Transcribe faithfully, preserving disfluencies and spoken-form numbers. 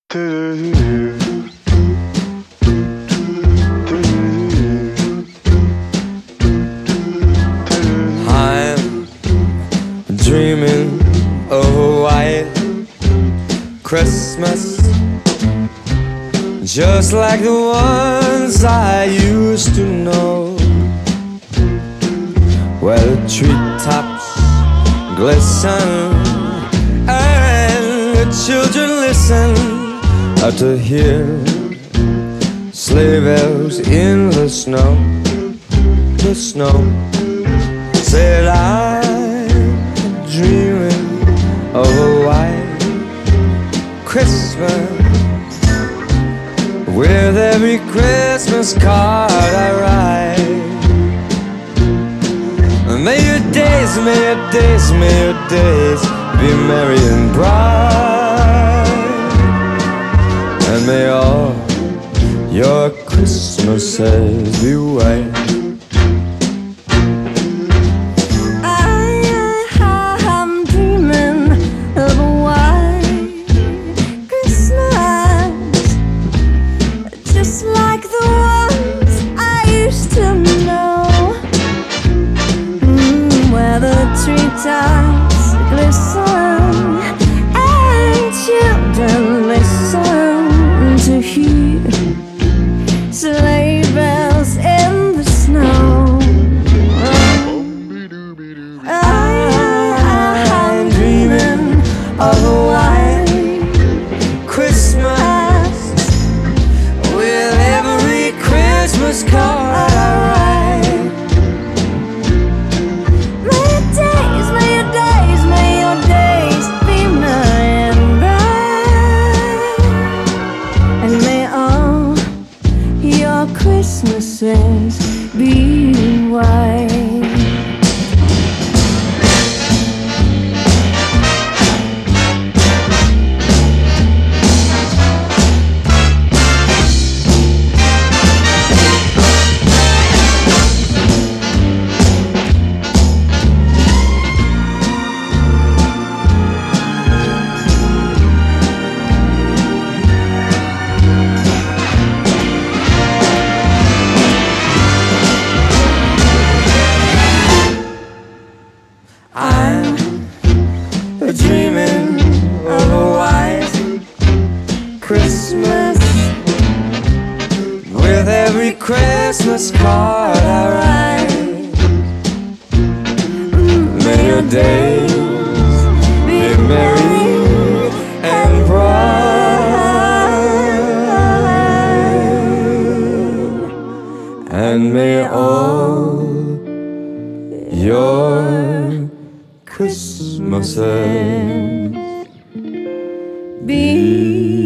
I'm dreaming of a white Christmas, just like the ones I used to know, where the treetops glisten and the children listen to hear sleigh bells in the snow. The snow said I'm dreaming of a white Christmas, with every Christmas card I write. May your days, may your days, may your days be merry and bright, and may all your Christmases be white. Treetops glisten and children listen to hear sleigh bells in the snow. I'm dreaming of a white Christmas, with every Christmas card I write. Christmases be white. I'm dreaming of a white Christmas, with every Christmas card I write. May your days be merry and bright, and may all your Christmases be